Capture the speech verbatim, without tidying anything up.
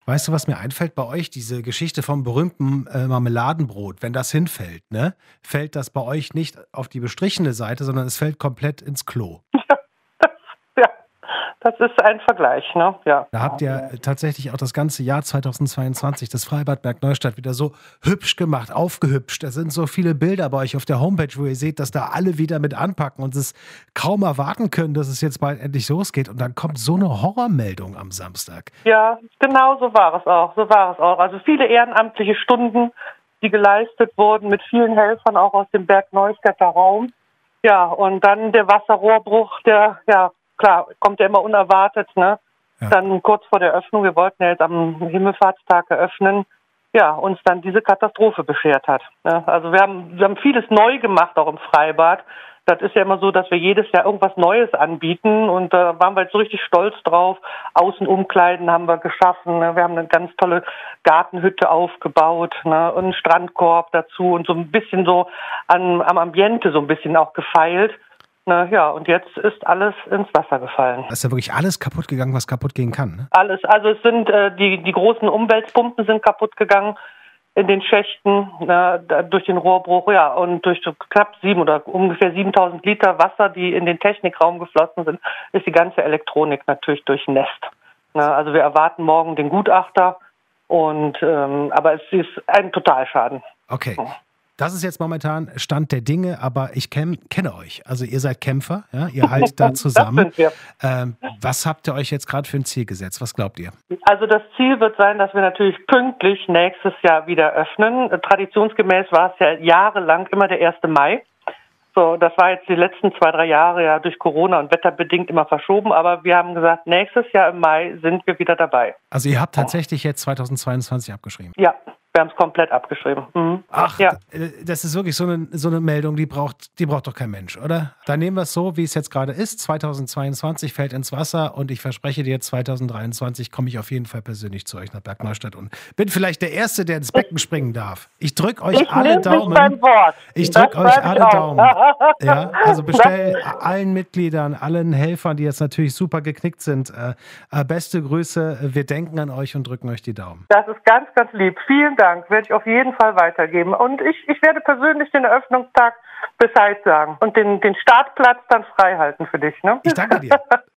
Weißt du, was mir einfällt bei euch? Diese Geschichte vom berühmten äh, Marmeladenbrot. Wenn das hinfällt, ne, fällt das bei euch nicht auf die bestrichene Seite, sondern es fällt komplett ins Klo. Das, ja, das ist ein Vergleich, ne? Ja. Da habt ihr tatsächlich auch das ganze Jahr zweitausendzweiundzwanzig das Freibad Bergneustadt wieder so hübsch gemacht, aufgehübscht. Da sind so viele Bilder bei euch auf der Homepage, wo ihr seht, dass da alle wieder mit anpacken und es kaum erwarten können, dass es jetzt bald endlich losgeht. Und dann kommt so eine Horrormeldung am Samstag. Ja, genau so war es auch. So war es auch. Also viele ehrenamtliche Stunden, die geleistet wurden mit vielen Helfern auch aus dem Bergneustädter Raum. Ja, und dann der Wasserrohrbruch, der, ja, klar, kommt ja immer unerwartet, ne? Ja. Dann kurz vor der Öffnung, wir wollten ja jetzt am Himmelfahrtstag eröffnen, ja, uns dann diese Katastrophe beschert hat. Ne? Also wir haben, wir haben vieles neu gemacht, auch im Freibad. Das ist ja immer so, dass wir jedes Jahr irgendwas Neues anbieten und da waren wir jetzt so richtig stolz drauf. Außenumkleiden haben wir geschaffen, ne? Wir haben eine ganz tolle Gartenhütte aufgebaut, ne? Und einen Strandkorb dazu und so ein bisschen so an, am Ambiente so ein bisschen auch gefeilt. Na ja, und jetzt ist alles ins Wasser gefallen. Da ist ja wirklich alles kaputt gegangen, was kaputt gehen kann, ne? Alles, also es sind äh, die, die großen Umweltpumpen sind kaputt gegangen in den Schächten, na, da, durch den Rohrbruch, ja, und durch so knapp sieben oder ungefähr siebentausend Liter Wasser, die in den Technikraum geflossen sind, ist die ganze Elektronik natürlich durchnässt. Na, also wir erwarten morgen den Gutachter, und ähm, aber es ist ein Totalschaden. Okay. Das ist jetzt momentan Stand der Dinge, aber ich kenn, kenne euch. Also ihr seid Kämpfer, ja? Ihr haltet da zusammen. Das sind wir. Ähm, was habt ihr euch jetzt gerade für ein Ziel gesetzt? Was glaubt ihr? Also das Ziel wird sein, dass wir natürlich pünktlich nächstes Jahr wieder öffnen. Traditionsgemäß war es ja jahrelang immer der erste Mai. So, das war jetzt die letzten zwei, drei Jahre ja durch Corona und wetterbedingt immer verschoben. Aber wir haben gesagt, nächstes Jahr im Mai sind wir wieder dabei. Also ihr habt tatsächlich jetzt zweitausendzweiundzwanzig abgeschrieben? Ja. Wir haben es komplett abgeschrieben. Mhm. Ach, ja. Das ist wirklich so eine, so eine Meldung, die braucht, die braucht doch kein Mensch, oder? Dann nehmen wir es so, wie es jetzt gerade ist. zweitausendzweiundzwanzig fällt ins Wasser und ich verspreche dir, zweitausenddreiundzwanzig komme ich auf jeden Fall persönlich zu euch nach Bergneustadt und bin vielleicht der Erste, der ins Becken springen darf. Ich drücke euch ich alle Daumen. Beim Wort. Ich drücke euch alle Daumen. Ja, also bestell allen Mitgliedern, allen Helfern, die jetzt natürlich super geknickt sind, äh, beste Grüße. Wir denken an euch und drücken euch die Daumen. Das ist ganz, ganz lieb. Vielen Dank. Werde ich auf jeden Fall weitergeben. Und ich, ich werde persönlich den Eröffnungstag Bescheid sagen und den, den Startplatz dann frei halten für dich. Ne? Ich danke dir.